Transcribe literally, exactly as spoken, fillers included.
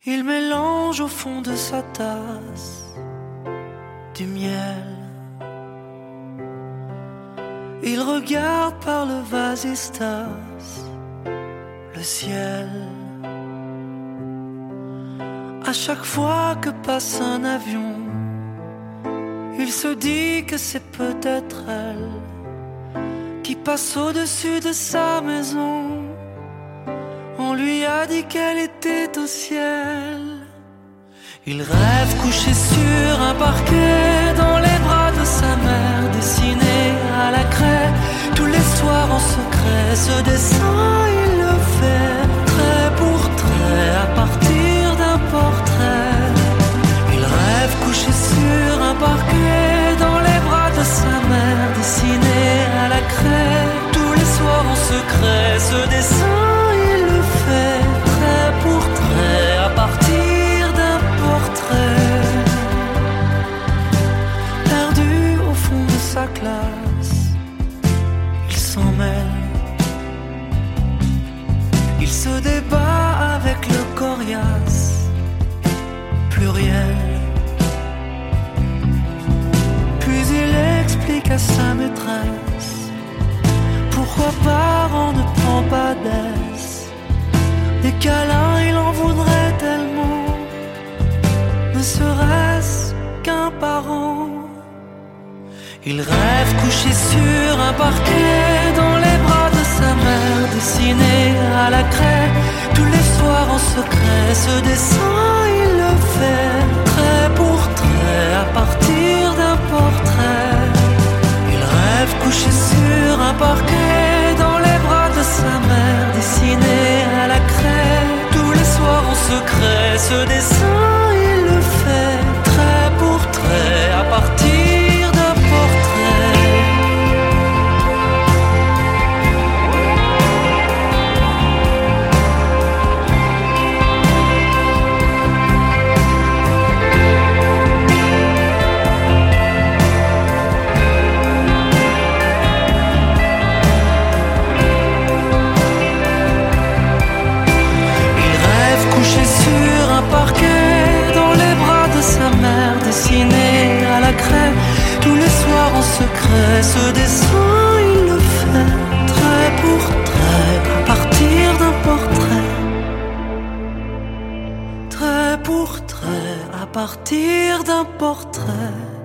Il mélange au fond de sa tasse du miel. Il regarde par le vasistas le ciel. À chaque fois que passe un avion, il se dit que c'est peut-être elle qui passe au-dessus de sa maison. On lui a dit qu'elle était au ciel. Il rêve couché sur un parquet dans les bras de sa mère, dessiné à la craie tous les soirs en secret. Ce dessin il le fait trait pour trait à partir d'un portrait. Il rêve couché sur un parquet dans les bras de sa mère, dessiné à la craie tous les soirs en secret. Ce dessin il le fait trait pour trait à partir d'un portrait. Perdu au fond de sa classe, il s'en mêle. Il se débat avec le coriace pluriel. Puis il explique à sa maîtresse pourquoi parent ne prend pas d'aise. Des câlins il en voudrait tellement, ne serait-ce qu'un parent. Il rêve couché sur un parquet dans les bras de sa mère, dessiné à la craie tous les soirs en secret. Ce dessin il le fait trait pour trait à partir d'un portrait. Il rêve couché sur un parquet dans les bras de sa mère, dessiné à la craie tous les soirs en secret. Ce dessin il le fait trait pour trait à partir d'un portrait. Sur un parquet dans les bras de sa mère, dessiné à la craie tous les soirs en secret. Ce dessin il le fait trait pour trait à partir d'un portrait. Trait pour trait à partir d'un portrait.